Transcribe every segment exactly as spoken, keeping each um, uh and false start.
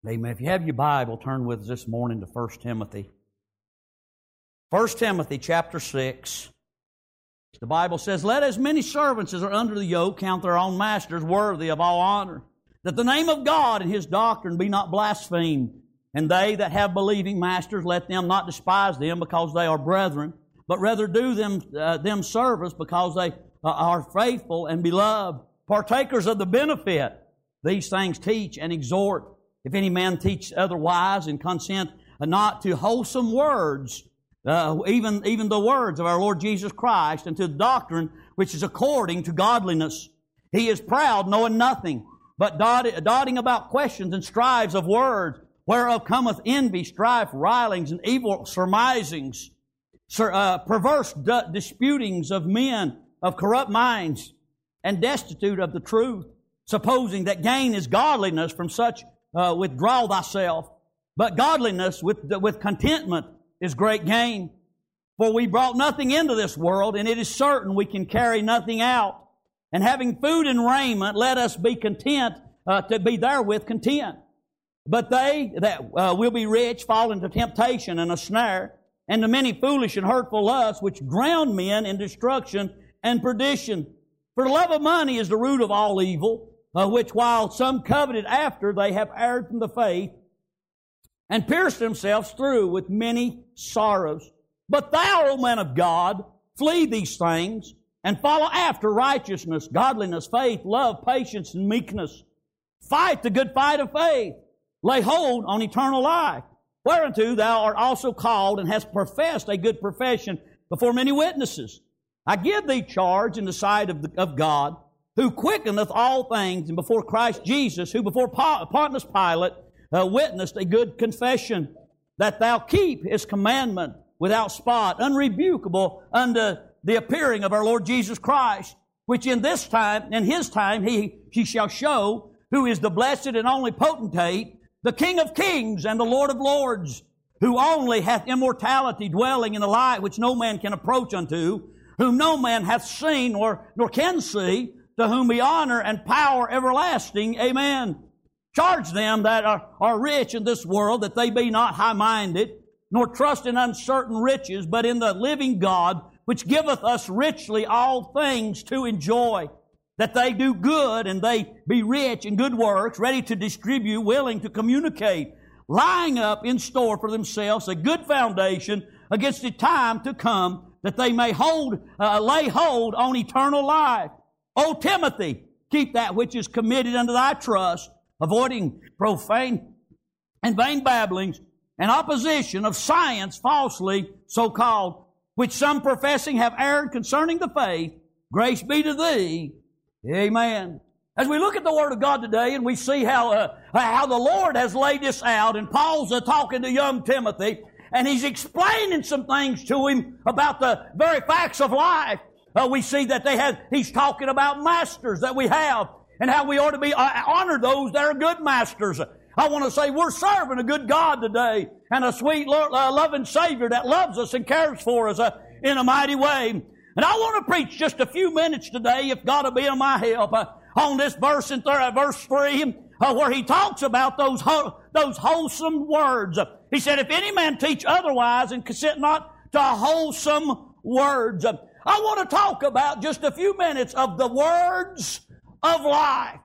Amen. If you have your Bible, turn with us this morning to First Timothy. First Timothy chapter six. The Bible says, "Let as many servants as are under the yoke count their own masters worthy of all honor, that the name of God and His doctrine be not blasphemed. And they that have believing masters, let them not despise them because they are brethren, but rather do them uh, them service because they uh, are faithful and beloved, partakers of the benefit. These things teach and exhort. If any man teach otherwise and consent not to wholesome words, uh, even, even the words of our Lord Jesus Christ, and to the doctrine which is according to godliness, he is proud, knowing nothing, but dotting about questions and strives of words, whereof cometh envy, strife, rilings, and evil surmisings, uh, perverse disputings of men of corrupt minds, and destitute of the truth, supposing that gain is godliness. From such uh, withdraw thyself. But godliness with, with contentment is great gain. For we brought nothing into this world, and it is certain we can carry nothing out. And having food and raiment, let us be content uh, to be therewith content. But they that uh, will be rich fall into temptation and a snare, and to many foolish and hurtful lusts, which drown men in destruction and perdition. For the love of money is the root of all evil, uh, which while some coveted after, they have erred from the faith, and pierced themselves through with many sorrows. But thou, O man of God, flee these things, and follow after righteousness, godliness, faith, love, patience, and meekness. Fight the good fight of faith. Lay hold on eternal life, whereunto thou art also called, and hast professed a good profession before many witnesses. I give thee charge in the sight of, the, of God, who quickeneth all things, and before Christ Jesus, who before Pontius Pilate uh, witnessed a good confession, that thou keep His commandment without spot, unrebukable unto the appearing of our Lord Jesus Christ, which in this time, in His time, He, he shall show who is the blessed and only potentate, the King of kings and the Lord of lords, who only hath immortality, dwelling in the light which no man can approach unto, whom no man hath seen nor, nor can see, to whom be honor and power everlasting. Amen. Charge them that are, are rich in this world, that they be not high-minded, nor trust in uncertain riches, but in the living God, which giveth us richly all things to enjoy. That they do good, and they be rich in good works, ready to distribute, willing to communicate, lying up in store for themselves a good foundation against the time to come, that they may hold, uh, lay hold on eternal life. O Timothy, keep that which is committed unto thy trust, avoiding profane and vain babblings, and opposition of science falsely so called, which some professing have erred concerning the faith. Grace be to thee. Amen. As we look at the Word of God today, and we see how uh, how the Lord has laid this out, and Paul's uh, talking to young Timothy, and he's explaining some things to him about the very facts of life. Uh, we see that they have. He's talking about masters that we have, and how we ought to be uh, honor those that are good masters. I want to say we're serving a good God today, and a sweet, uh, loving Savior that loves us and cares for us uh, in a mighty way. And I want to preach just a few minutes today, if God will be of my help, uh, on this verse in th- verse three, uh, where he talks about those ho- those wholesome words. Uh, he said, "If any man teach otherwise and consent not to wholesome words." Uh, I want to talk about just a few minutes of the words of life.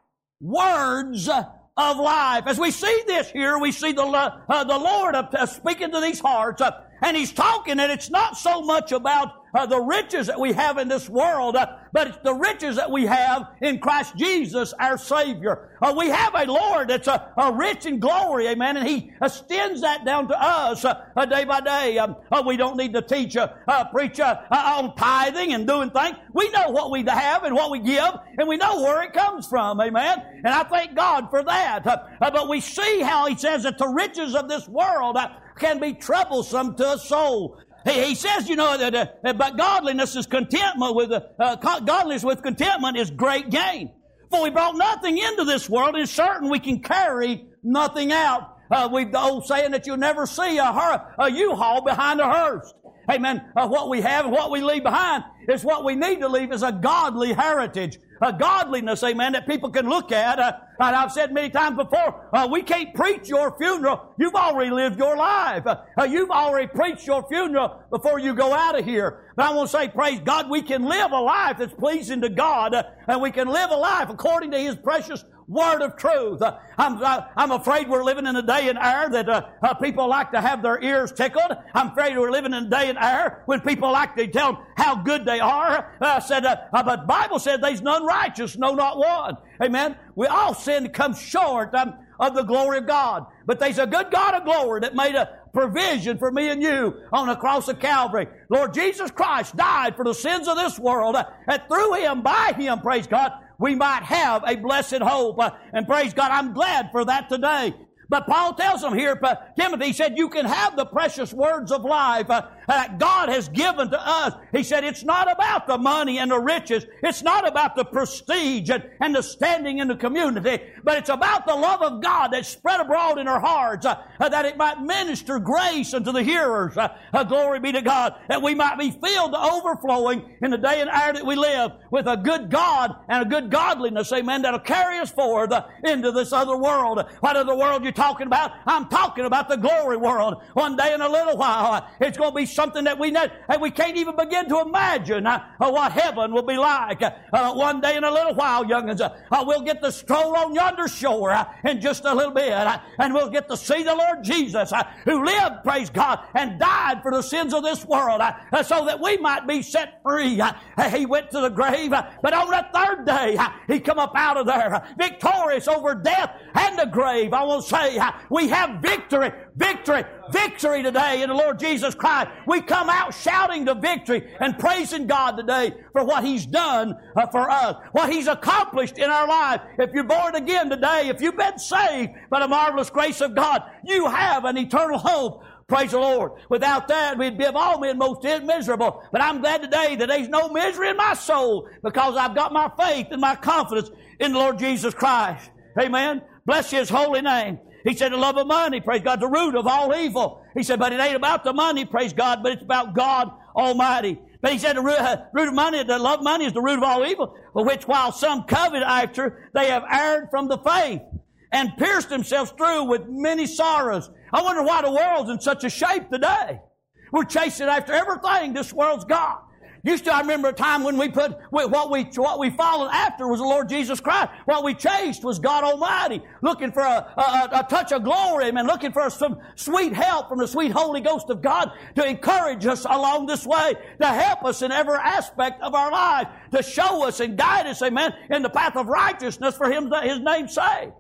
Words of life. As we see this here, we see the uh, the Lord uh, speaking to these hearts, uh, and He's talking, and it's not so much about Uh, the riches that we have in this world, uh, but it's the riches that we have in Christ Jesus, our Savior. Uh, we have a Lord that's uh, uh, rich in glory, amen, and He extends that down to us uh, uh, day by day. Um, uh, we don't need to teach, uh, uh, preach uh, uh, on tithing and doing things. We know what we have and what we give, and we know where it comes from, amen, and I thank God for that. Uh, uh, but we see how He says that the riches of this world uh, can be troublesome to a soul. He, he says, you know, that uh, but godliness is contentment with uh, uh, godliness with contentment is great gain. For we brought nothing into this world, and it's certain we can carry nothing out. Uh, we've the old saying that you'll never see a, her, a U-Haul behind a hearse. Amen. Uh, what we have and what we leave behind is what we need to leave is a godly heritage. uh, godliness, amen, that people can look at. Uh, and I've said many times before, uh, we can't preach your funeral. You've already lived your life. Uh, uh, you've already preached your funeral before you go out of here. But I want to say, praise God, we can live a life that's pleasing to God, uh, and we can live a life according to His precious word of truth. Uh, I'm, uh, I'm afraid we're living in a day and hour that uh, uh, people like to have their ears tickled. I'm afraid we're living in a day and hour when people like to tell them how good they are. Uh, said, uh, uh, but the Bible said there's none righteous, no, not one. Amen. We all sin to come short um, of the glory of God. But there's a good God of glory that made a provision for me and you on the cross of Calvary. Lord Jesus Christ died for the sins of this world. Uh, and through Him, by Him, praise God, we might have a blessed hope. Uh, and praise God, I'm glad for that today. But Paul tells them here, uh, Timothy, he said, you can have the precious words of life uh, that God has given to us. He said, it's not about the money and the riches. It's not about the prestige and, and the standing in the community. But it's about the love of God that's spread abroad in our hearts, uh, uh, that it might minister grace unto the hearers. Uh, uh, glory be to God. That we might be filled to overflowing in the day and hour that we live with a good God and a good godliness, amen, that'll carry us forward uh, into this other world. What other world you talking about? I'm talking about the glory world. One day in a little while, uh, it's going to be something that we know, and we can't even begin to imagine uh, uh, what heaven will be like. Uh, uh, one day in a little while, young'uns, uh, uh, we'll get to stroll on yonder shore uh, in just a little bit, uh, and we'll get to see the Lord Jesus, uh, who lived, praise God, and died for the sins of this world, uh, uh, so that we might be set free. Uh, uh, he went to the grave, uh, but on the third day, uh, He come up out of there, uh, victorious over death and the grave. I want to say, uh, we have victory, victory, victory today in the Lord Jesus Christ. We come out shouting the victory and praising God today for what He's done uh, for us, what He's accomplished in our life. If you're born again today, if you've been saved by the marvelous grace of God, you have an eternal hope. Praise the Lord. Without that, we'd be of all men most miserable. But I'm glad today that there's no misery in my soul because I've got my faith and my confidence in the Lord Jesus Christ. Amen. Bless His holy name. He said the love of money, praise God, the root of all evil. He said, but it ain't about the money, praise God, but it's about God Almighty. But he said the root, uh, root of money, the love of money is the root of all evil, for which while some covet after, they have erred from the faith and pierced themselves through with many sorrows. I wonder why the world's in such a shape today. We're chasing after everything this world's got. Used to, I remember a time when we put, what we, what we followed after was the Lord Jesus Christ. What we chased was God Almighty, looking for a, a, a touch of glory, and looking for some sweet help from the sweet Holy Ghost of God to encourage us along this way, to help us in every aspect of our life, to show us and guide us, amen, in the path of righteousness for Him, His name's sake.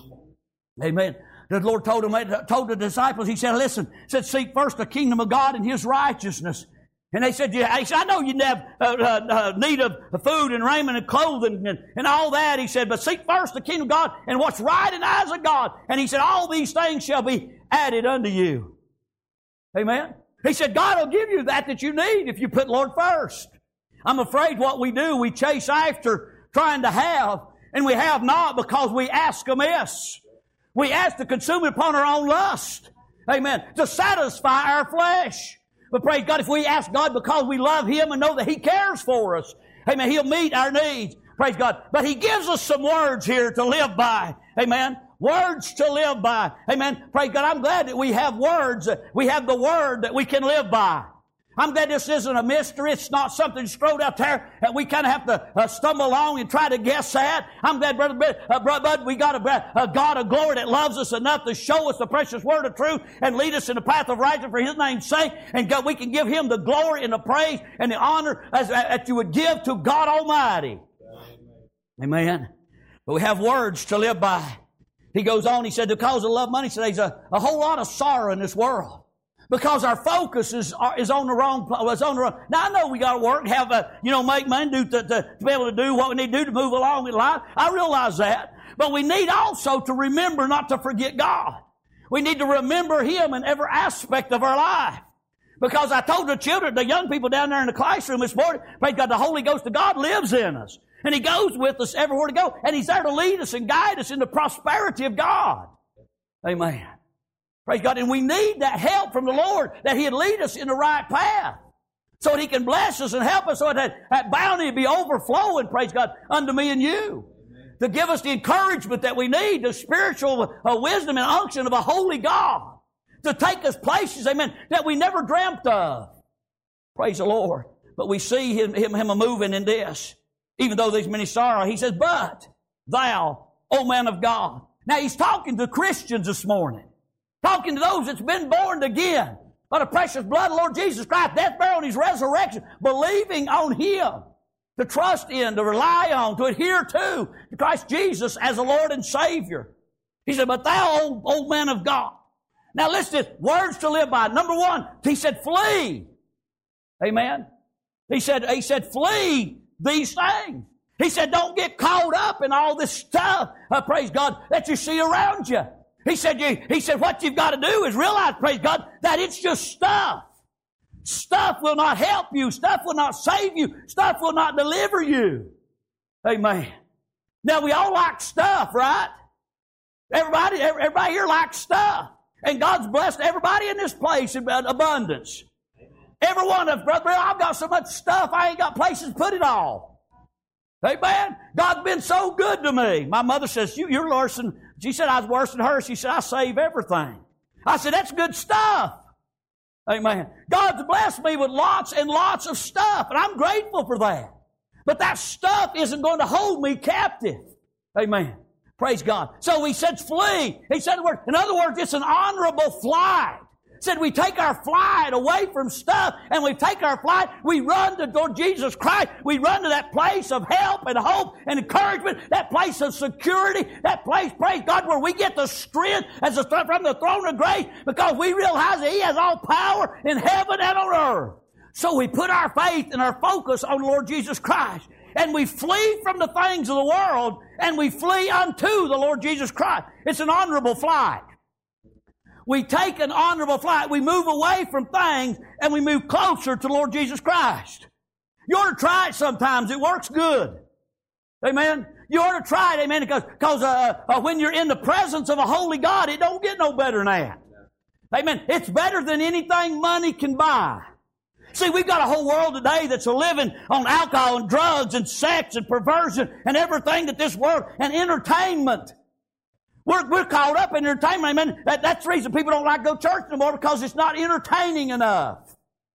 Amen. The Lord told him, told the disciples, He said, listen, He said, seek first the kingdom of God and His righteousness. And they said, yeah, he said, I know you have uh, uh, need of food and raiment and clothing and, and all that. He said, but seek first the kingdom of God and what's right in the eyes of God. And He said, all these things shall be added unto you. Amen. He said, God will give you that that you need if you put Lord first. I'm afraid what we do, we chase after trying to have, and we have not because we ask amiss. We ask to consume it upon our own lust. Amen. To satisfy our flesh. But praise God, if we ask God because we love Him and know that He cares for us, amen, He'll meet our needs. Praise God. But He gives us some words here to live by. Amen. Words to live by. Amen. Praise God. I'm glad that we have words. We have the Word that we can live by. I'm glad this isn't a mystery. It's not something strode out there that we kind of have to uh, stumble along and try to guess at. I'm glad, Brother uh, Bud, we got a, a God of glory that loves us enough to show us the precious word of truth and lead us in the path of righteousness for His name's sake. And God, we can give Him the glory and the praise and the honor as, that you would give to God Almighty. Amen. Amen. But we have words to live by. He goes on, he said, because of love money, he said, there's a, a whole lot of sorrow in this world. Because our focus is is on the wrong is on the wrong. Now I know we got to work, have a you know make money, do to, to, to be able to do what we need to do to move along in life. I realize that, but we need also to remember not to forget God. We need to remember Him in every aspect of our life. Because I told the children, the young people down there in the classroom this morning, praise God, the Holy Ghost of God lives in us, and He goes with us everywhere to go, and He's there to lead us and guide us in the prosperity of God. Amen. Praise God. And we need that help from the Lord that He'd lead us in the right path. So that He can bless us and help us so that that bounty be overflowing, praise God, unto me and you. Amen. To give us the encouragement that we need, the spiritual uh, wisdom and unction of a holy God. To take us places, amen, that we never dreamt of. Praise the Lord. But we see Him, him, him a moving in this. Even though there's many sorrow, He says, but thou, O man of God. Now He's talking to Christians this morning. Talking to those that's been born again by the precious blood of the Lord Jesus Christ, death, burial, and His resurrection, believing on Him, to trust in, to rely on, to adhere to, to Christ Jesus as the Lord and Savior. He said, but thou, old, old man of God. Now listen to this, words to live by. Number one, He said, flee. Amen. He said, He said, flee these things. He said, don't get caught up in all this stuff, uh, praise God, that you see around you. He said, you, he said, what you've got to do is realize, praise God, that it's just stuff. Stuff will not help you. Stuff will not save you. Stuff will not deliver you. Amen. Now, we all like stuff, right? Everybody, everybody here likes stuff. And God's blessed everybody in this place in abundance. Every one of us, brother, I've got so much stuff, I ain't got places to put it all. Amen. God's been so good to me. My mother says, you, you're worse than, she said I was worse than her. She said, I save everything. I said, that's good stuff. Amen. God's blessed me with lots and lots of stuff, and I'm grateful for that. But that stuff isn't going to hold me captive. Amen. Praise God. So He said, flee. He said the word, in other words, it's an honorable flight. Said we take our flight away from stuff, and we take our flight, we run to Lord Jesus Christ. We run to that place of help and hope and encouragement, that place of security, that place, praise God, where we get the strength as a, from the throne of grace, because we realize that He has all power in heaven and on earth. So we put our faith and our focus on Lord Jesus Christ, and we flee from the things of the world, and we flee unto the Lord Jesus Christ. It's an honorable flight. We take an honorable flight. We move away from things and we move closer to Lord Jesus Christ. You ought to try it sometimes. It works good. Amen. You ought to try it. Amen. Because, because uh, uh, when you're in the presence of a holy God, it don't get no better than that. Amen. It's better than anything money can buy. See, we've got a whole world today that's living on alcohol and drugs and sex and perversion and everything that this world, and entertainment. We're, we're caught up in entertainment, amen. That, that's the reason people don't like to go to church anymore, because it's not entertaining enough.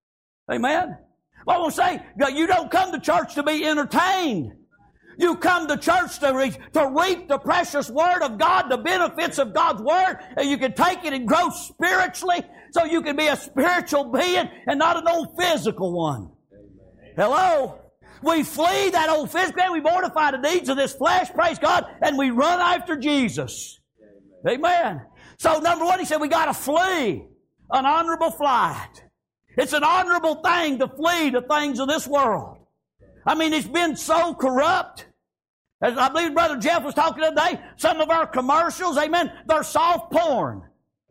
Amen. Well, I want to say, you don't come to church to be entertained. You come to church to, re- to reap the precious Word of God, the benefits of God's Word, and you can take it and grow spiritually, so you can be a spiritual being and not an old physical one. Amen. Hello? We flee that old physical, and we mortify the deeds of this flesh, praise God, and we run after Jesus. Amen. Amen. So number one, He said we got to flee an honorable flight. It's an honorable thing to flee the things of this world. I mean, it's been so corrupt. As I believe Brother Jeff was talking today, some of our commercials, amen, they're soft porn.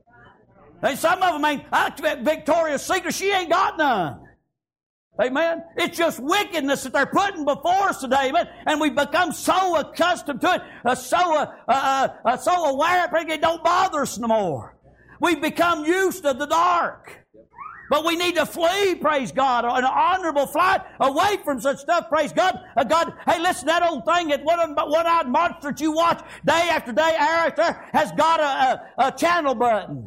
And some of them ain't, I expect Victoria's Secret, she ain't got none. Amen. It's just wickedness that they're putting before us today, amen. And we become so accustomed to it, uh, so uh, uh, uh, so aware of it, it don't bother us no more. We've become used to the dark. But we need to flee, praise God, an honorable flight away from such stuff, praise God. Uh, God, hey, listen, that old thing, that one, one-eyed monster that you watch day after day, hour after hour, has got a, a, a channel button.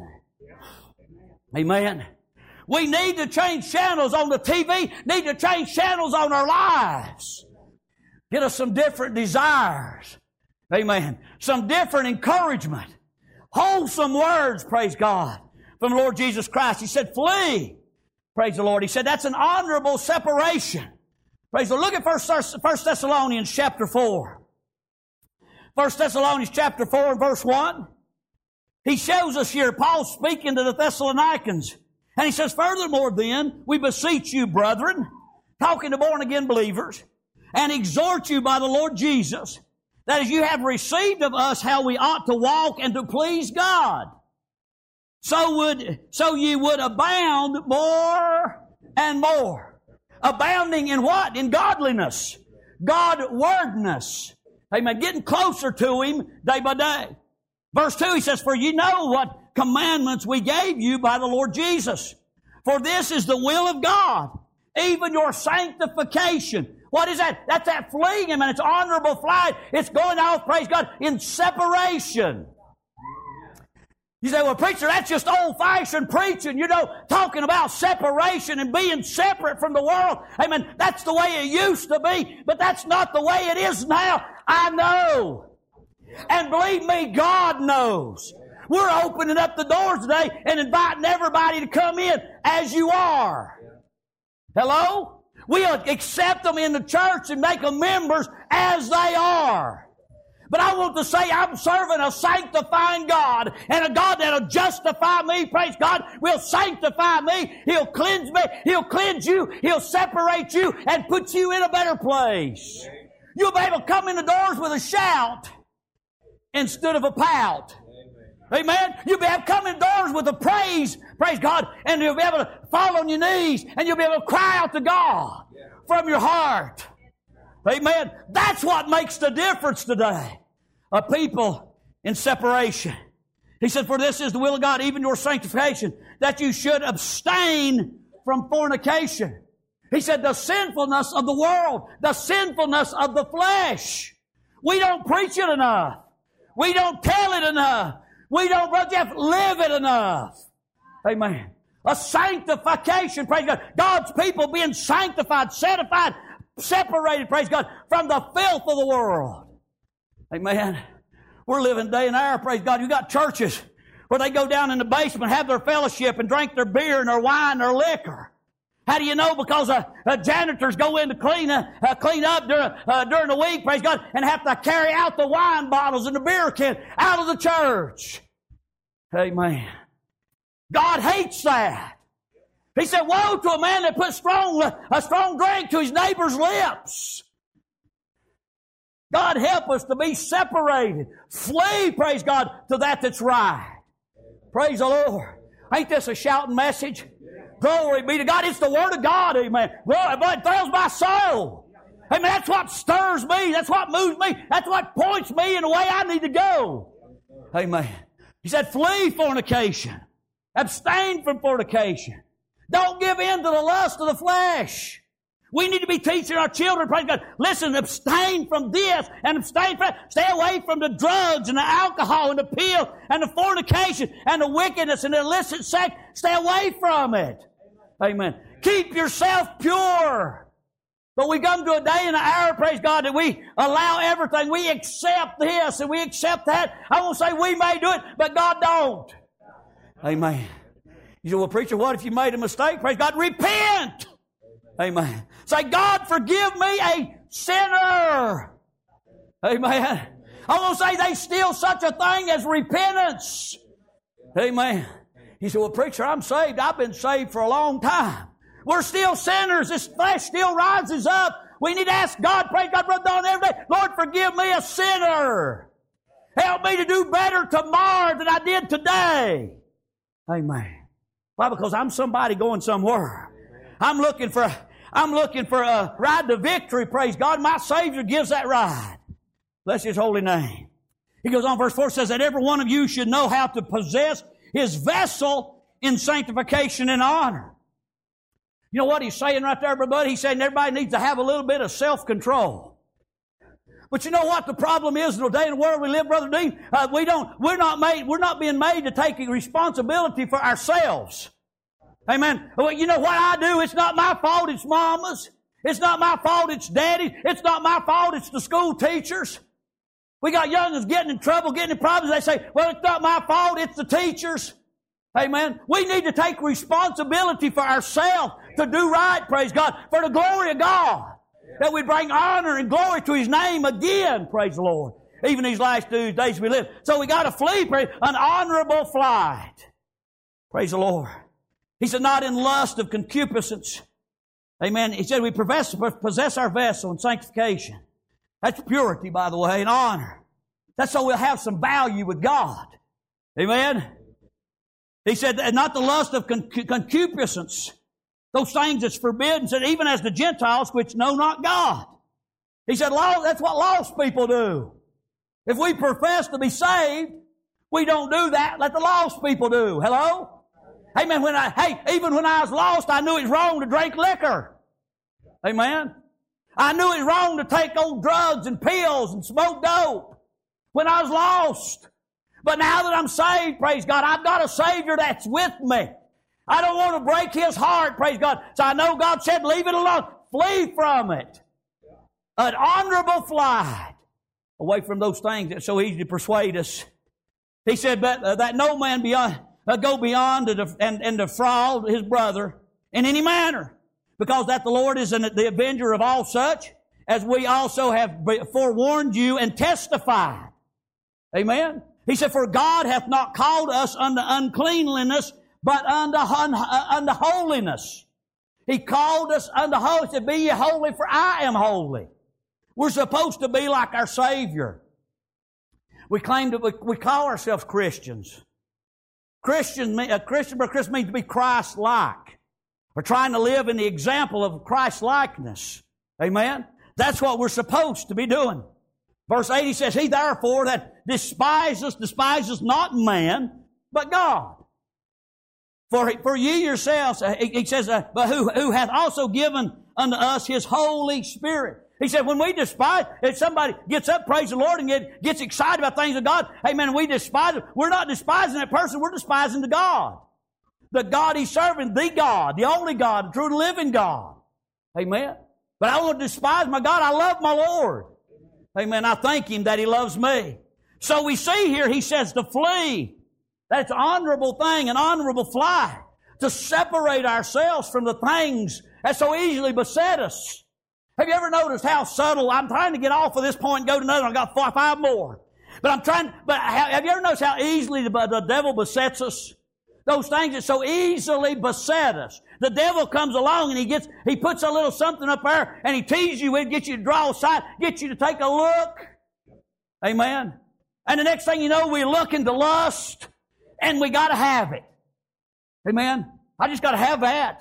Amen. We need to change channels on the T V, need to change channels on our lives. Get us some different desires. Amen. Some different encouragement. Wholesome words, praise God, from the Lord Jesus Christ. He said, flee. Praise the Lord. He said, that's an honorable separation. Praise the Lord. Look at First Thessalonians chapter four. First Thessalonians chapter four and verse one. He shows us here, Paul speaking to the Thessalonians. And he says, furthermore then, we beseech you, brethren, talking to born-again believers, and exhort you by the Lord Jesus, that as you have received of us how we ought to walk and to please God, so would, so you would abound more and more. Abounding in what? In godliness. God-wordness. Amen. Getting closer to Him day by day. Verse two, he says, for you know what commandments we gave you by the Lord Jesus. For this is the will of God, even your sanctification. What is that? That's that fleeing Him, and it's honorable flight. It's going off, praise God, in separation. You say, well, preacher, that's just old-fashioned preaching, you know, talking about separation and being separate from the world. Amen. That's the way it used to be, but that's not the way it is now. I know. And believe me, God knows. We're opening up the doors today and inviting everybody to come in as you are. Hello? We'll accept them in the church and make them members as they are. But I want to say I'm serving a sanctifying God, and a God that'll justify me, praise God, will sanctify me, He'll cleanse me, He'll cleanse you, He'll separate you, and put you in a better place. You'll be able to come in the doors with a shout instead of a pout. Amen. You'll be able to come in doors with a praise, praise God, and you'll be able to fall on your knees, and you'll be able to cry out to God from your heart. Amen. That's what makes the difference today. A people in separation. He said, for this is the will of God, even your sanctification, that you should abstain from fornication. He said, the sinfulness of the world, the sinfulness of the flesh. We don't preach it enough. We don't tell it enough. We don't, Brother Jeff, live it enough. Amen. A sanctification, praise God. God's people being sanctified, sanctified, separated, praise God, from the filth of the world. Amen. We're living day and hour, praise God. You got churches where they go down in the basement, have their fellowship, and drink their beer and their wine and their liquor. How do you know? Because uh, uh, janitors go in to clean, uh, uh, clean up during, uh, during the week, praise God, and have to carry out the wine bottles and the beer can out of the church. Amen. God hates that. He said, woe to a man that puts strong, a strong drink to his neighbor's lips. God help us to be separated. Flee, praise God, to that that's right. Praise the Lord. Ain't this a shouting message? Glory be to God. It's the Word of God, amen. Glory, but it thrills my soul. Amen. That's what stirs me. That's what moves me. That's what points me in the way I need to go. Amen. He said, flee fornication. Abstain from fornication. Don't give in to the lust of the flesh. We need to be teaching our children, praise God, listen, abstain from this and abstain from, stay away from the drugs and the alcohol and the pill and the fornication and the wickedness and the illicit sex. Stay away from it. Amen. Keep yourself pure. But we come to a day and an hour, praise God, that we allow everything. We accept this and we accept that. I won't say we may do it, but God don't. Amen. You say, well, preacher, what if you made a mistake? Praise God, repent. Amen. Say, God, forgive me, a sinner. Amen. I want to say there's still such a thing as repentance. Amen. He said, well, preacher, I'm saved. I've been saved for a long time. We're still sinners. This flesh still rises up. We need to ask God, praise God, Brother Don, every day, Lord, forgive me, a sinner. Help me to do better tomorrow than I did today. Amen. Why? Because I'm somebody going somewhere. I'm looking for, I'm looking for a ride to victory, praise God. My Savior gives that ride. Bless His holy name. He goes on, verse four says that every one of you should know how to possess his vessel in sanctification and honor. You know what he's saying right there, everybody? He's saying everybody needs to have a little bit of self-control. But you know what the problem is in the day and the world we live, Brother Dean? Uh, we don't, we're not made, we're not being made to take responsibility for ourselves. Amen. Well, you know what I do? It's not my fault, it's Mama's. It's not my fault, it's Daddy. It's not my fault, it's the school teachers. We got young'uns getting in trouble, getting in problems. They say, well, it's not my fault, it's the teachers. Amen. We need to take responsibility for ourselves to do right, praise God, for the glory of God. That we bring honor and glory to His name again, praise the Lord. Even these last two days we live. So we got to flee, praise, an honorable flight. Praise the Lord. He said, not in lust of concupiscence. Amen. He said, we possess, possess our vessel in sanctification. That's purity, by the way, and honor. That's so we'll have some value with God. Amen. He said, not the lust of concupiscence. Those things that's forbidden, said, even as the Gentiles which know not God. He said, that's what lost people do. If we profess to be saved, we don't do that. Let the lost people do. Hello? Amen. When I, hey, even when I was lost, I knew it was wrong to drink liquor. Amen? I knew it was wrong to take old drugs and pills and smoke dope when I was lost. But now that I'm saved, praise God, I've got a Savior that's with me. I don't want to break His heart, praise God. So I know God said, leave it alone. Flee from it. An honorable flight away from those things that so easily persuade us. He said that, uh, that no man beyond, uh, go beyond to, and, and defraud his brother in any manner, because that the Lord is an, the avenger of all such, as we also have forewarned you and testified. Amen? He said, for God hath not called us unto uncleanliness, but unto, un, uh, unto holiness. He called us unto holiness. He said, be ye holy, for I am holy. We're supposed to be like our Savior. We claim that we, we call ourselves Christians. Christian, a Christian or Christian means to be Christ-like. We're trying to live in the example of Christ-likeness. Amen? That's what we're supposed to be doing. Verse eighty says, he therefore that despiseth, despises not man, but God. For, for ye yourselves, he says, uh, but who, who hath also given unto us His Holy Spirit. He said, when we despise, if somebody gets up, praise the Lord, and get, gets excited about things of God, amen, we despise them. We're not despising that person, we're despising the God. The God He's serving, the God, the only God, the true living God. Amen. But I won't despise my God. I love my Lord. Amen. I thank Him that He loves me. So we see here, He says to flee. That's an honorable thing, an honorable flight. To separate ourselves from the things that so easily beset us. Have you ever noticed how subtle, I'm trying to get off of this point and go to another, I've got four, five more. But I'm trying, but have you ever noticed how easily the, the devil besets us? Those things that so easily beset us. The devil comes along and he gets, he puts a little something up there and he teases you with, gets you to draw aside, gets you to take a look. Amen. And the next thing you know, we look into lust and we gotta have it. Amen. I just gotta have that.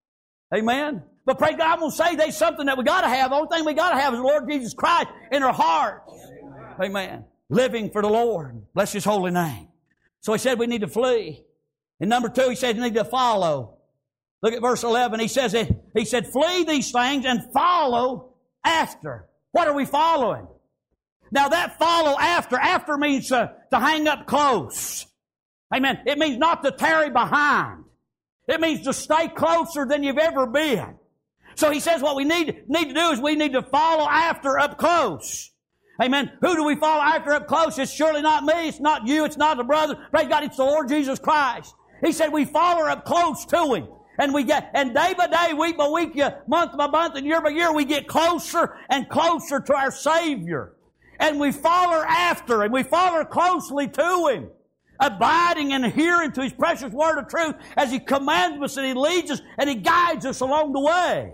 Amen. But praise God, I'm going to say there's something that we got to have. The only thing we got to have is the Lord Jesus Christ in our hearts. Amen. Amen. Living for the Lord. Bless His holy name. So He said we need to flee. And number two, He said we need to follow. Look at verse eleven. He says, He said, flee these things and follow after. What are we following? Now that follow after, after means to, to hang up close. Amen. It means not to tarry behind. It means to stay closer than you've ever been. So He says what we need, need to do is we need to follow after up close. Amen. Who do we follow after up close? It's surely not me. It's not you. It's not the brother. Praise God. It's the Lord Jesus Christ. He said we follow up close to Him. And we get, and day by day, week by week, month by month, and year by year, we get closer and closer to our Savior. And we follow after Him. We follow closely to Him. Abiding and adhering to His precious word of truth as He commands us and He leads us and He guides us along the way.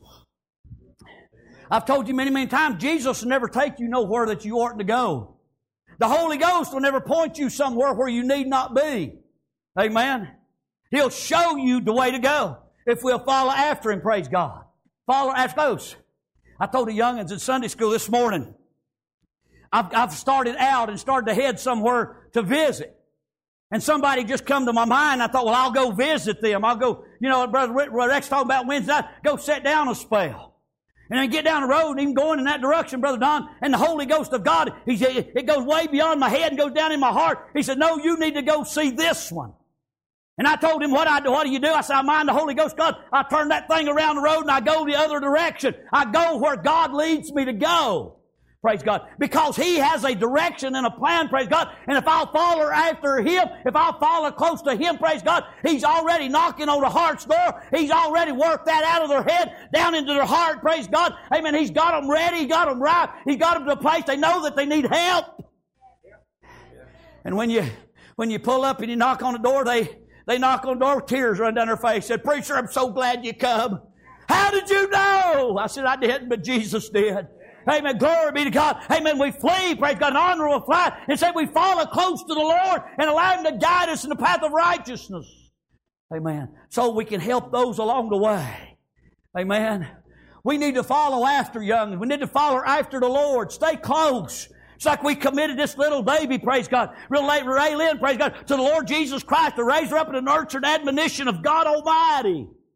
I've told you many, many times, Jesus will never take you nowhere that you oughtn't to go. The Holy Ghost will never point you somewhere where you need not be. Amen. He'll show you the way to go if we'll follow after Him, praise God. Follow after those. I told the young'uns in Sunday school this morning, I've, I've started out and started to head somewhere to visit. And somebody just come to my mind. I thought, well, I'll go visit them. I'll go, you know, Brother Rex talking about Wednesday night, go sit down a spell. And then get down the road and even going in that direction, Brother Don, and the Holy Ghost of God, he said, it goes way beyond my head and goes down in my heart. He said, no, you need to go see this one. And I told him, what I do, what do you do? I said, I mind the Holy Ghost, God. I turn that thing around the road and I go the other direction. I go where God leads me to go. Praise God. Because He has a direction and a plan, praise God. And if I'll follow after Him, if I'll follow close to Him, praise God, He's already knocking on the heart's door. He's already worked that out of their head, down into their heart, praise God. Amen. He's got them ready. He got them right. He got them to a place they know that they need help. And when you, when you pull up and you knock on the door, they, they knock on the door, tears run down their face. Said, preacher, I'm so glad you come. How did you know? I said, I didn't, but Jesus did. Amen. Glory be to God. Amen. We flee, praise God, an honorable flight, and say we follow close to the Lord and allow Him to guide us in the path of righteousness. Amen. So we can help those along the way. Amen. We need to follow after young. We need to follow after the Lord. Stay close. It's like we committed this little baby, praise God, real late, Ray Lynn, praise God, to the Lord Jesus Christ to raise her up in the nurture and admonition of God Almighty.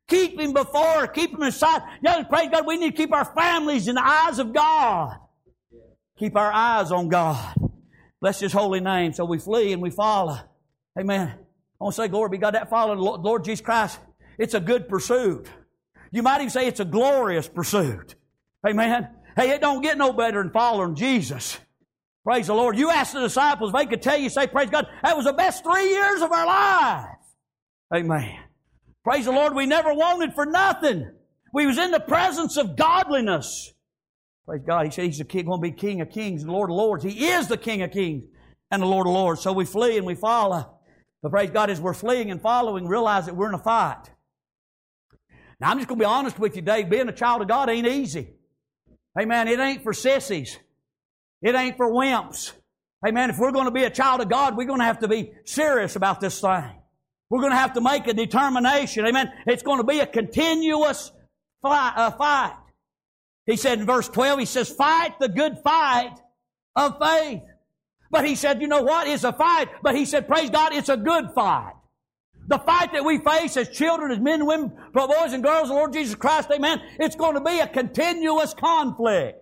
Keep Him before, keep Him in sight. Young, praise God, we need to keep our families in the eyes of God. Keep our eyes on God. Bless His holy name. So we flee and we follow. Amen. I want to say, glory be God, that following the Lord Jesus Christ, it's a good pursuit. You might even say it's a glorious pursuit. Amen. Hey, it don't get no better than following Jesus. Praise the Lord. You ask the disciples, they could tell you, say, praise God, that was the best three years of our life. Amen. Praise the Lord, we never wanted for nothing. We was in the presence of godliness. Praise God, He said He's the king, going to be King of kings and Lord of lords. He is the King of kings and the Lord of lords. So we flee and we follow. But praise God, as we're fleeing and following, realize that we're in a fight. Now, I'm just going to be honest with you, Dave. Being a child of God ain't easy. Amen. It ain't for sissies. It ain't for wimps. Amen. If we're going to be a child of God, we're going to have to be serious about this thing. We're going to have to make a determination. Amen. It's going to be a continuous fight. Uh, fight. He said in verse twelve, he says, fight the good fight of faith. But he said, you know what? It's a fight. But he said, praise God, it's a good fight. The fight that we face as children, as men and women, boys and girls, the Lord Jesus Christ, amen, it's going to be a continuous conflict.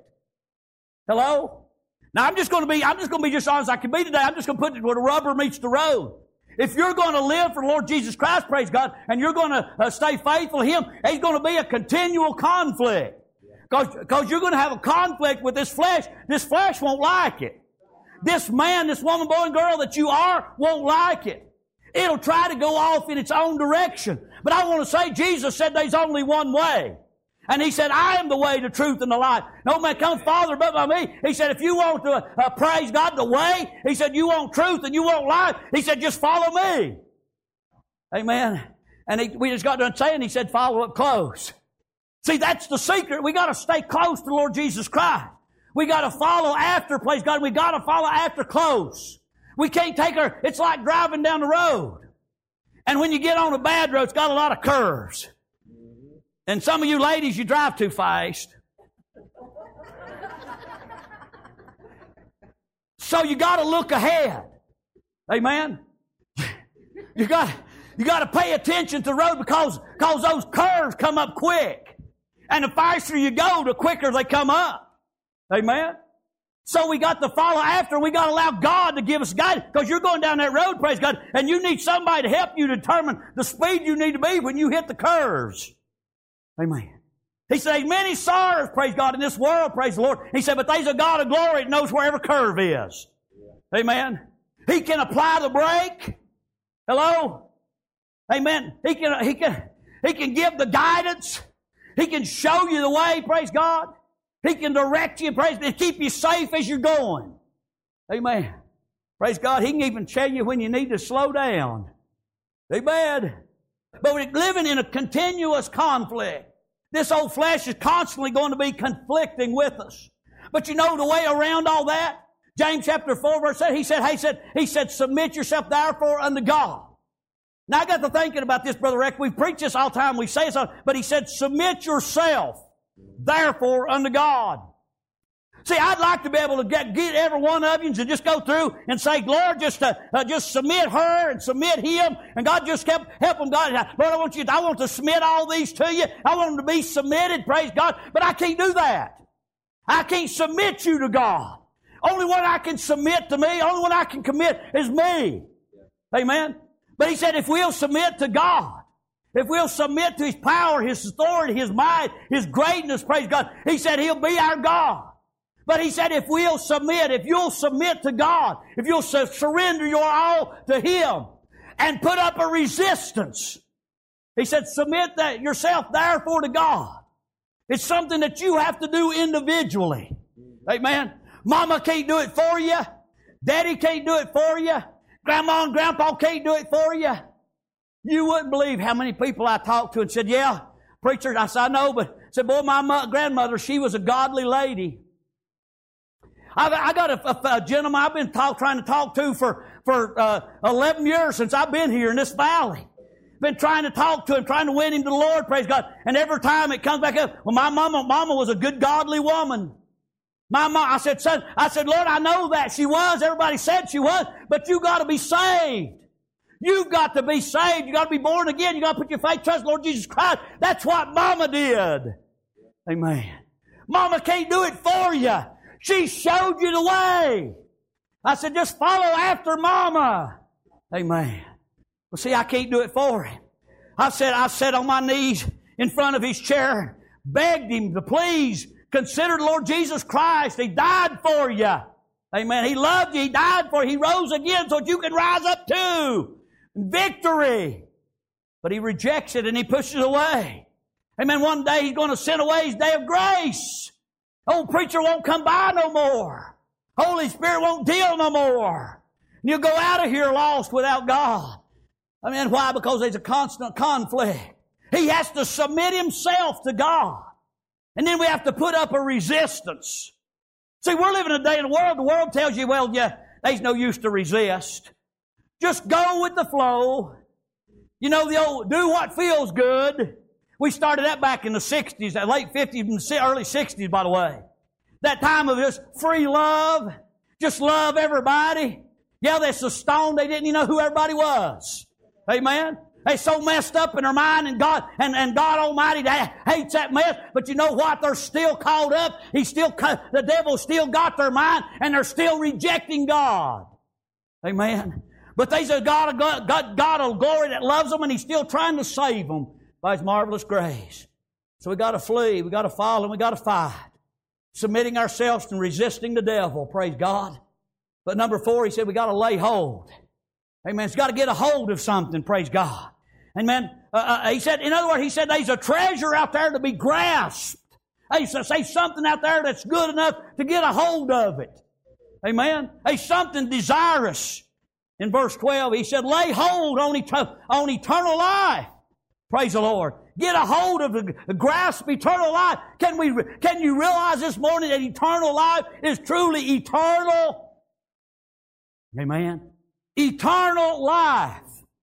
Hello? Now I'm just going to be, I'm just going to be just honest as I can be today. I'm just going to put it where the rubber meets the road. If you're going to live for the Lord Jesus Christ, praise God, and you're going to uh, stay faithful to Him, it's going to be a continual conflict. Because you're going to have a conflict with this flesh. This flesh won't like it. This man, this woman, boy, and girl that you are won't like it. It'll try to go off in its own direction. But I want to say, Jesus said there's only one way. And He said, I am the way, the truth, and the life. No man comes farther but by me. He said, if you want to uh, praise God the way, He said, you want truth and you want life, He said, just follow me. Amen. And he, we just got done saying, He said, follow up close. See, that's the secret. We got to stay close to the Lord Jesus Christ. We got to follow after, praise God. We got to follow after close. We can't take our, it's like driving down the road. And when you get on a bad road, it's got a lot of curves. And some of you ladies, you drive too fast. So you got to look ahead. Amen? You got, you got to pay attention to the road because, because those curves come up quick. And the faster you go, the quicker they come up. Amen? So we got to follow after. We got to allow God to give us guidance because you're going down that road, praise God, and you need somebody to help you determine the speed you need to be when you hit the curves. Amen. He said, many sorrows, praise God, in this world, praise the Lord. He said, but there's a God of glory that knows where every curve is. Yeah. Amen. He can apply the brake. Hello? Amen. He can, he can, he can give the guidance. He can show you the way, praise God. He can direct you, praise God, and keep you safe as you're going. Amen. Praise God. He can even tell you when you need to slow down. Amen. But we're living in a continuous conflict. This old flesh is constantly going to be conflicting with us. But you know the way around all that? James chapter four verse eight, he said, he said, he said, submit yourself therefore unto God. Now I got to thinking about this, Brother Rick. We preach this all the time. We say so, but he said, submit yourself therefore unto God. See, I'd like to be able to get, get every one of you to just go through and say, Lord, just uh, uh, just submit her and submit him, and God just help help them. God, Lord, I want you. I want to submit all these to you. I want them to be submitted. Praise God, but I can't do that. I can't submit you to God. Only one I can submit to me. Only one I can commit is me. Amen. But He said, if we'll submit to God, if we'll submit to His power, His authority, His might, His greatness, praise God, He said He'll be our God. But He said, if we'll submit, if you'll submit to God, if you'll su- surrender your all to Him and put up a resistance, He said, submit that yourself therefore to God. It's something that you have to do individually. Amen. Mama can't do it for you. Daddy can't do it for you. Grandma and Grandpa can't do it for you. You wouldn't believe how many people I talked to and said, yeah, preacher, I said, I know, but I said, boy, my mo- grandmother, she was a godly lady. I, I got a, a, a gentleman I've been talk, trying to talk to for, for uh, eleven years since I've been here in this valley. Been trying to talk to him, trying to win him to the Lord, praise God. And every time it comes back up, well, my mama, mama was a good godly woman. My mom, I said, son, I said, Lord, I know that she was. Everybody said she was, but you got to be saved. You've got to be saved. You've got to be born again. You've got to put your faith, trust in the Lord Jesus Christ. That's what Mama did. Amen. Mama can't do it for you. She showed you the way. I said, just follow after Mama. Amen. Well, see, I can't do it for him. I said, I sat on my knees in front of his chair, begged him to please consider the Lord Jesus Christ. He died for you. Amen. He loved you. He died for you. He rose again so that you can rise up too. Victory. But he rejects it and he pushes it away. Amen. One day he's going to send away his day of grace. Old preacher won't come by no more. Holy Spirit won't deal no more. And you'll go out of here lost without God. I mean, why? Because there's a constant conflict. He has to submit himself to God. And then we have to put up a resistance. See, we're living a day in the world. The world tells you, well, yeah, there's no use to resist. Just go with the flow. You know, the old, do what feels good. We started that back in the sixties, the late fifties and early sixties, by the way. That time of just free love. Just love everybody. Yeah, they're so stoned they didn't even know who everybody was. Amen? They so messed up in their mind, and God and, and God Almighty hates that mess. But you know what? They're still caught up. He still, the devil still got their mind, and they're still rejecting God. Amen. But there's a God, God, God, God of glory that loves them, and He's still trying to save them by His marvelous grace. So we got to flee, we got to follow, and we got to fight, submitting ourselves and resisting the devil. Praise God. But number four, He said we got to lay hold. Amen. It's got to get a hold of something. Praise God. Amen. Uh, uh, he said, in other words, he said there's a treasure out there to be grasped. He said, say something out there that's good enough to get a hold of it. Amen. There's something desirous. In verse twelve, he said, lay hold on, et- on eternal life. Praise the Lord. Get a hold of the grasp eternal life. Can we? Can you realize this morning that eternal life is truly eternal? Amen. Eternal life.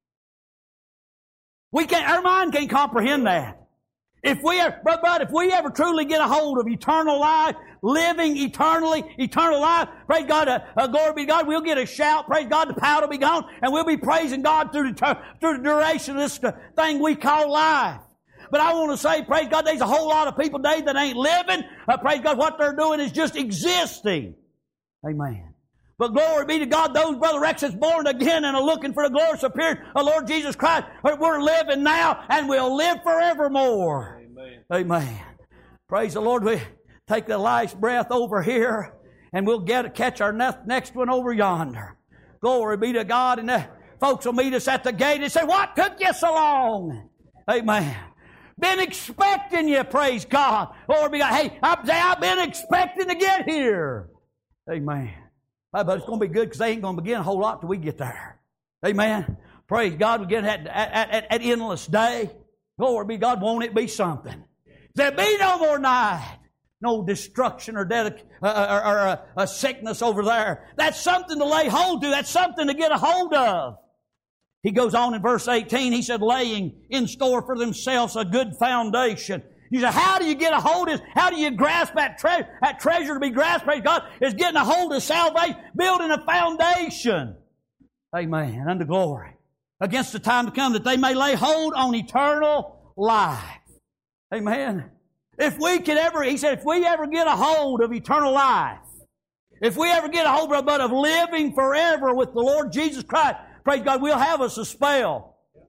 We can't, our mind can't comprehend that. If we ever, but, but if we ever truly get a hold of eternal life, living eternally, eternal life, praise God, uh, uh, glory be to God, we'll get a shout, praise God, the power will be gone, and we'll be praising God through the, through the duration of this thing we call life. But I want to say, praise God, there's a whole lot of people today that ain't living. Uh, praise God, what they're doing is just existing. Amen. But glory be to God, those, Brother Rex, that's born again and are looking for the glorious appearing of Lord Jesus Christ. We're living now and we'll live forevermore. Amen. Amen. Praise the Lord. We take the last breath over here and we'll get catch our next one over yonder. Glory be to God. And the folks will meet us at the gate and say, what took you so long? Amen. Been expecting you, praise God. Glory be to God. Hey, I've been expecting to get here. Amen. But it's going to be good because they ain't going to begin a whole lot till we get there. Amen. Praise God. We get at, at, at, at endless day. Glory be God. Won't it be something? There be no more night. No destruction or death uh, or, or uh, a sickness over there. That's something to lay hold to. That's something to get a hold of. He goes on in verse eighteen. He said, laying in store for themselves a good foundation. You say, how do you get a hold of this? How do you grasp that, tre- that treasure to be grasped? Praise God, is getting a hold of salvation, building a foundation. Amen. Unto glory. Against the time to come that they may lay hold on eternal life. Amen. If we could ever, he said, if we ever get a hold of eternal life, if we ever get a hold of, but of living forever with the Lord Jesus Christ, praise God, we'll have us a spell.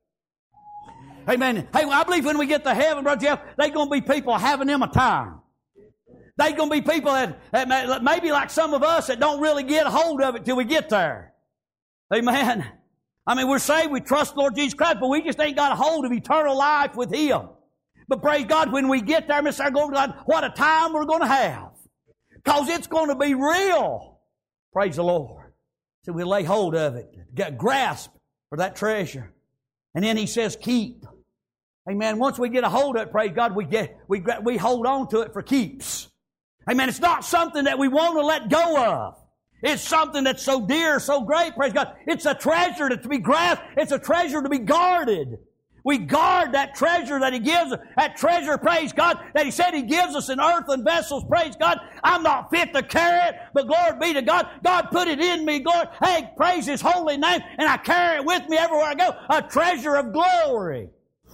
Amen. Hey, I believe when we get to heaven, Brother Jeff, there's going to be people having them a time. There's going to be people that, that may, maybe like some of us that don't really get a hold of it till we get there. Amen. I mean, we're saying we trust the Lord Jesus Christ, but we just ain't got a hold of eternal life with Him. But praise God, when we get there, Mister God, what a time we're going to have. Because it's going to be real. Praise the Lord. So we lay hold of it, get grasp for that treasure. And then He says, keep. Amen. Once we get a hold of it, praise God, we get we we hold on to it for keeps. Amen. It's not something that we want to let go of. It's something that's so dear, so great, praise God. It's a treasure to be grasped. It's a treasure to be guarded. We guard that treasure that He gives us. That treasure, praise God, that He said He gives us in earthen vessels, praise God. I'm not fit to carry it, but glory be to God. God put it in me, glory. Hey, praise His holy name, and I carry it with me everywhere I go. A treasure of glory.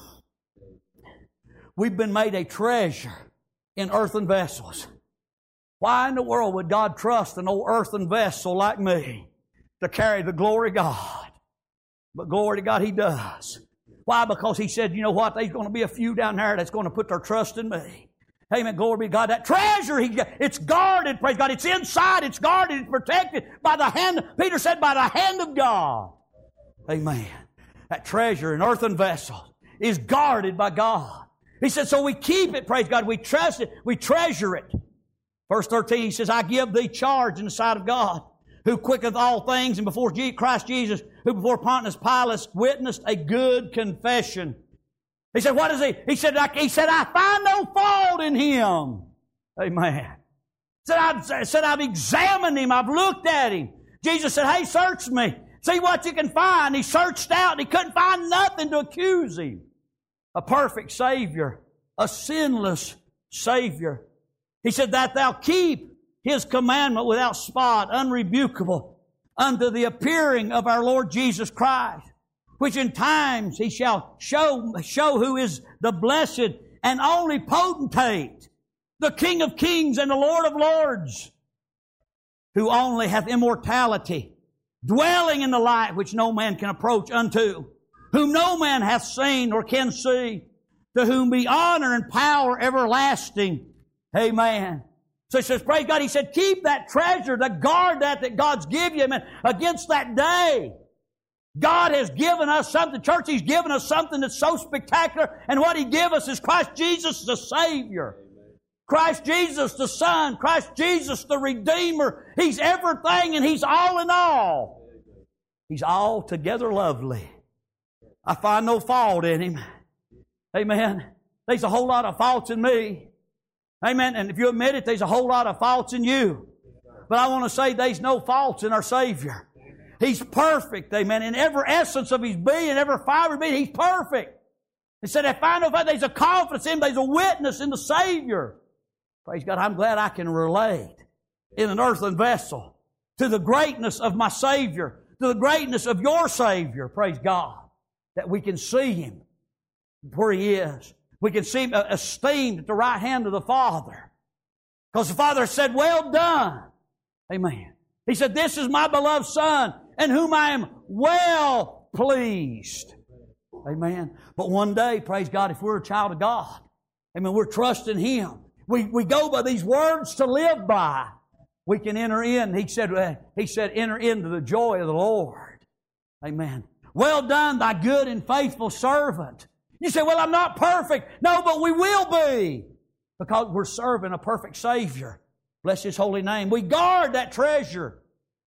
We've been made a treasure in earthen vessels. Why in the world would God trust an old earthen vessel like me to carry the glory of God? But glory to God, He does. Why? Because He said, you know what? There's going to be a few down there that's going to put their trust in me. Amen. Glory be to God. That treasure, he, it's guarded, praise God. It's inside, it's guarded, it's protected by the hand, Peter said, by the hand of God. Amen. That treasure in earthen vessels is guarded by God. He said, so we keep it, praise God. We trust it. We treasure it. Verse thirteen, he says, I give thee charge in the sight of God, who quicketh all things, and before Christ Jesus, who before Pontius Pilate witnessed a good confession. He said, what is he? He said, I, he said, I find no fault in Him. Amen. He said, I've, said, I've examined Him. I've looked at Him. Jesus said, hey, search me. See what you can find. He searched out and he couldn't find nothing to accuse Him. A perfect Savior. A sinless Savior. He said, that thou keep His commandment without spot, unrebukable, unto the appearing of our Lord Jesus Christ, which in times He shall show, show who is the blessed and only potentate, the King of kings and the Lord of lords, who only hath immortality, dwelling in the light which no man can approach unto, whom no man hath seen nor can see, to whom be honor and power everlasting. Amen. So He says, praise God, He said, keep that treasure, to guard that that God's given you, man, against that day. God has given us something, church, He's given us something that's so spectacular, and what He gave us is Christ Jesus the Savior. Amen. Christ Jesus the Son, Christ Jesus the Redeemer. He's everything and He's all in all. Amen. He's altogether lovely. I find no fault in Him. Amen. There's a whole lot of faults in me. Amen. And if you admit it, there's a whole lot of faults in you. But I want to say there's no faults in our Savior. He's perfect. Amen. In every essence of His being, every fiber of being, He's perfect. He said, if I know that there's a confidence in Him, there's a witness in the Savior. Praise God. I'm glad I can relate in an earthen vessel to the greatness of my Savior, to the greatness of your Savior. Praise God. That we can see Him where He is. We can see Him esteemed at the right hand of the Father. Because the Father said, well done. Amen. He said, this is my beloved Son, in whom I am well pleased. Amen. But one day, praise God, if we're a child of God, amen, we're trusting Him. We, we go by these words to live by. We can enter in. He said, uh, He said, enter into the joy of the Lord. Amen. Well done, thy good and faithful servant. You say, well, I'm not perfect. No, but we will be. Because we're serving a perfect Savior. Bless His holy name. We guard that treasure.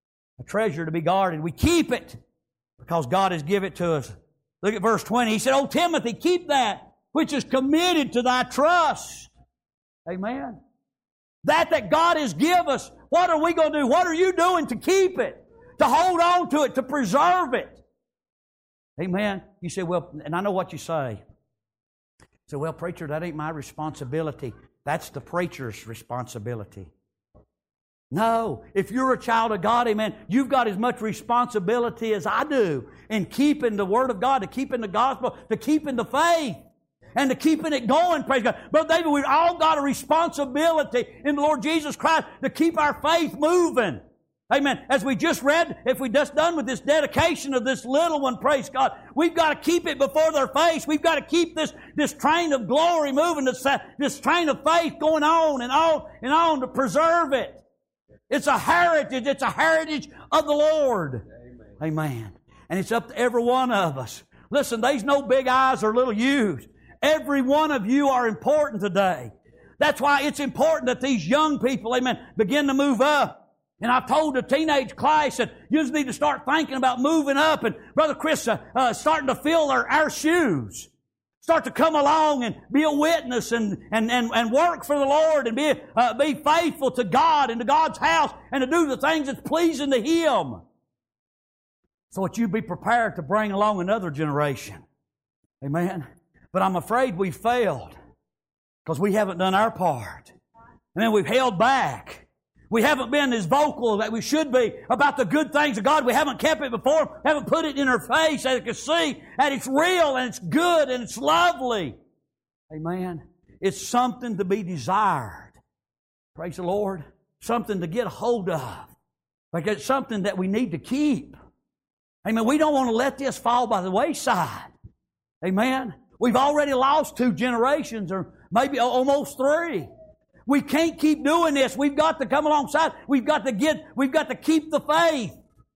A treasure to be guarded. We keep it. Because God has given it to us. Look at verse twenty. He said, O Timothy, keep that which is committed to thy trust. Amen. That that God has given us. What are we going to do? What are you doing to keep it? To hold on to it. To preserve it. Amen. You say, well, and I know what you say. You say, well, preacher, that ain't my responsibility. That's the preacher's responsibility. No. If you're a child of God, amen, you've got as much responsibility as I do in keeping the Word of God, to keeping the gospel, to keeping the faith, and to keeping it going, praise God. Brother David, we've all got a responsibility in the Lord Jesus Christ to keep our faith moving. Amen. As we just read, if we just done with this dedication of this little one, praise God, we've got to keep it before their face. We've got to keep this, this train of glory moving, this, this train of faith going on and on and on to preserve it. It's a heritage. It's a heritage of the Lord. Amen. Amen. And it's up to every one of us. Listen, there's no big I's or little U's. Every one of you are important today. That's why it's important that these young people, amen, begin to move up. And I told the teenage class that you just need to start thinking about moving up. And Brother Chris, uh, uh, starting to fill our, our shoes. Start to come along and be a witness and, and, and, and work for the Lord and be, uh, be faithful to God and to God's house and to do the things that's pleasing to Him. So that you be prepared to bring along another generation. Amen. But I'm afraid we failed because we haven't done our part. And then we've held back. We haven't been as vocal that we should be about the good things of God. We haven't kept it before, haven't put it in her face that it can see that it's real and it's good and it's lovely. Amen. It's something to be desired. Praise the Lord. Something to get a hold of. Like it's something that we need to keep. Amen. We don't want to let this fall by the wayside. Amen. We've already lost two generations or maybe almost three. We can't keep doing this. We've got to come alongside. We've got to get, we've got to keep the faith.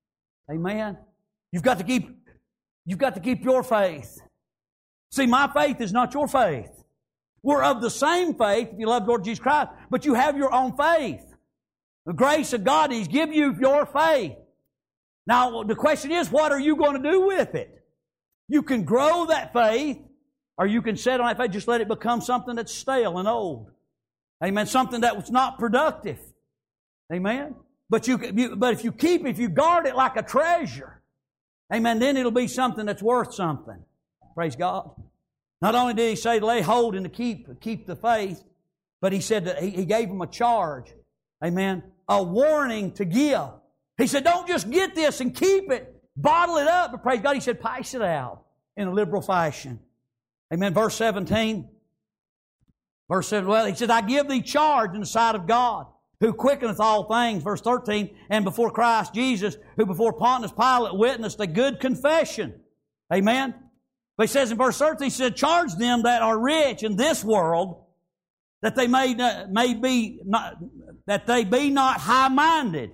Amen. You've got to keep, you've got to keep your faith. See, my faith is not your faith. We're of the same faith if you love Lord Jesus Christ, but you have your own faith. The grace of God, He's given you your faith. Now, the question is, what are you going to do with it? You can grow that faith, or you can set on that faith, just let it become something that's stale and old. Amen. Something that was not productive. Amen. But you, you, but if you keep, if you guard it like a treasure, amen, then it'll be something that's worth something. Praise God. Not only did He say to lay hold and to keep, keep the faith, but He said that He, he gave them a charge. Amen. A warning to give. He said, don't just get this and keep it. Bottle it up. But praise God, He said, pass it out in a liberal fashion. Amen. Verse seventeen. Verse seven, well, He said, I give thee charge in the sight of God, who quickeneth all things. Verse thirteen, and before Christ Jesus, who before Pontius Pilate witnessed a good confession. Amen. But He says in verse thirteen, He said, charge them that are rich in this world, that they may, may be not, that they be not high-minded.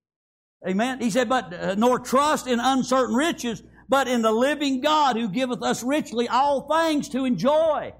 Amen. He said, but uh, nor trust in uncertain riches, but in the living God who giveth us richly all things to enjoy.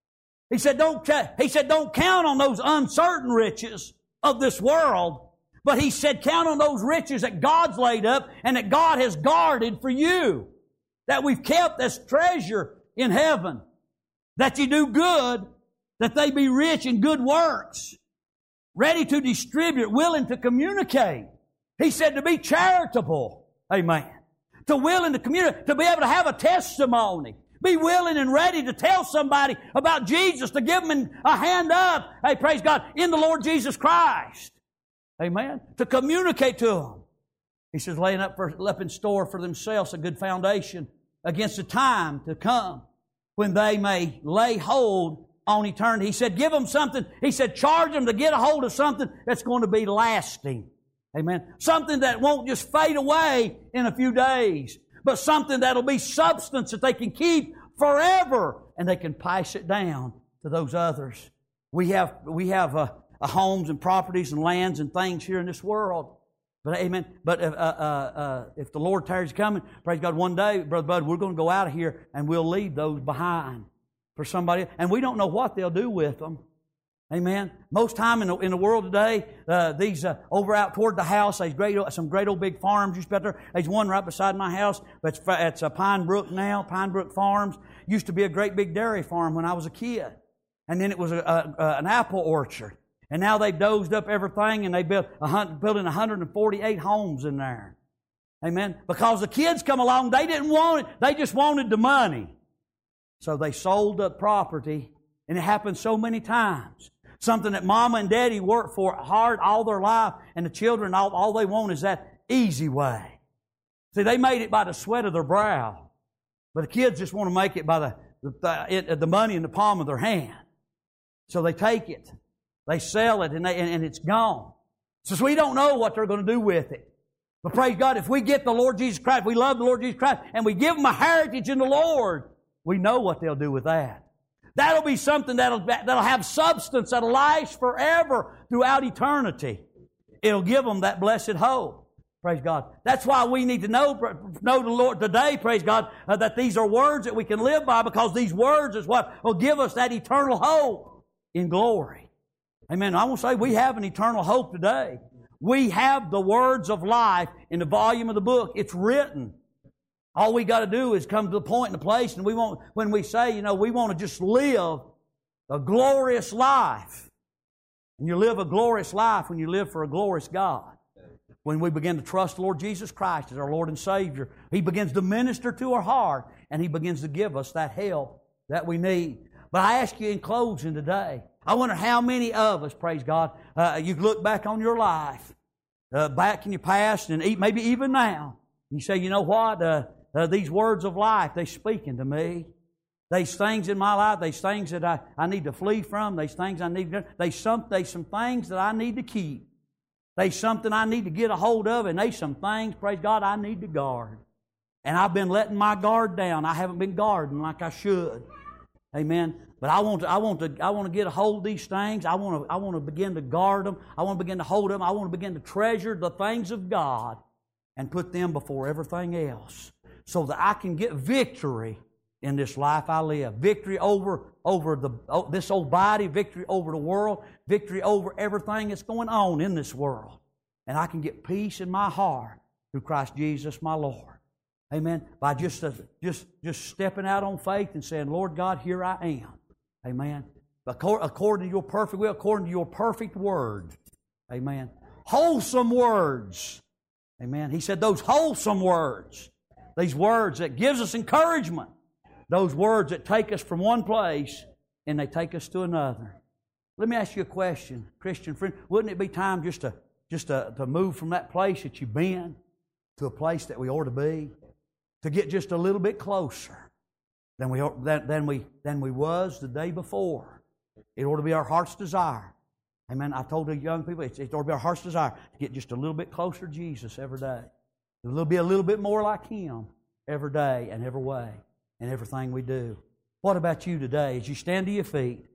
He said, don't, he said, don't count on those uncertain riches of this world, but He said, count on those riches that God's laid up and that God has guarded for you, that we've kept as treasure in heaven, that you do good, that they be rich in good works, ready to distribute, willing to communicate. He said to be charitable. Amen. To willing to communicate, to be able to have a testimony. Be willing and ready to tell somebody about Jesus, to give them a hand up, hey, praise God, in the Lord Jesus Christ. Amen. To communicate to them. He says, laying up, for, up in store for themselves a good foundation against the time to come when they may lay hold on eternity. He said, give them something. He said, charge them to get a hold of something that's going to be lasting. Amen. Something that won't just fade away in a few days, but something that'll be substance that they can keep forever, and they can pass it down to those others. We have we have uh, uh, homes and properties and lands and things here in this world. But amen. But uh, uh, uh, if the Lord tarries coming, praise God, one day, Brother Bud, we're going to go out of here and we'll leave those behind for somebody, and we don't know what they'll do with them. Amen. Most time in the, in the world today, uh, these uh, over out toward the house, there's great some great old big farms used to be out there. There's one right beside my house. But it's it's a Pine Brook now. Pine Brook Farms used to be a great big dairy farm when I was a kid, and then it was a, a, a, an apple orchard. And now they've dozed up everything, and they built a, building one hundred forty-eight homes in there. Amen. Because the kids come along, they didn't want it. They just wanted the money, so they sold the property, and it happened so many times. Something that Mama and Daddy worked for hard all their life, and the children, all, all they want is that easy way. See, they made it by the sweat of their brow, but the kids just want to make it by the, the, it, the money in the palm of their hand. So they take it, they sell it, and, they, and, and it's gone. So we don't know what they're going to do with it. But praise God, if we get the Lord Jesus Christ, we love the Lord Jesus Christ, and we give them a heritage in the Lord, we know what they'll do with that. That'll be something that'll, that'll have substance, that'll last forever throughout eternity. It'll give them that blessed hope. Praise God. That's why we need to know, know the Lord today, praise God, uh, that these are words that we can live by, because these words is what will give us that eternal hope in glory. Amen. I want to say we have an eternal hope today. We have the words of life in the volume of the book. It's written. All we got to do is come to the point and the place, and we want, when we say, you know, we want to just live a glorious life. And you live a glorious life when you live for a glorious God. when we begin to trust the Lord Jesus Christ as our Lord and Savior, He begins to minister to our heart, and He begins to give us that help that we need. But I ask you in closing today, I wonder how many of us, praise God, uh, you look back on your life, uh, back in your past, and maybe even now, and you say, you know what, uh, uh, these words of life, they're speaking to me. There's things in my life, there's things that I, I need to flee from, there's things I need to, there's some, there's some things that I need to keep. There's something I need to get a hold of, and there's some things, praise God, I need to guard. And I've been letting my guard down. I haven't been guarding like I should. Amen. But I want to, I want to, I want to get a hold of these things. I want to, I want to begin to guard them. I want to begin to hold them. I want to begin to treasure the things of God and put them before everything else, so that I can get victory in this life I live. Victory over, over the, this old body, victory over the world, victory over everything that's going on in this world. And I can get peace in my heart through Christ Jesus my Lord. Amen. By just, uh, just, just stepping out on faith and saying, Lord God, here I am. Amen. According to your perfect will, according to your perfect word. Amen. Wholesome words. Amen. He said those wholesome words. These words that gives us encouragement. Those words that take us from one place and they take us to another. Let me ask you a question, Christian friend. Wouldn't it be time just to just to, to move from that place that you've been to a place that we ought to be? To get just a little bit closer than we than, than we than we was the day before. It ought to be our heart's desire. Amen. I told the young people it, it ought to be our heart's desire to get just a little bit closer to Jesus every day. A little be a little bit more like Him every day and every way. And everything we do. What about you today? As you stand to your feet,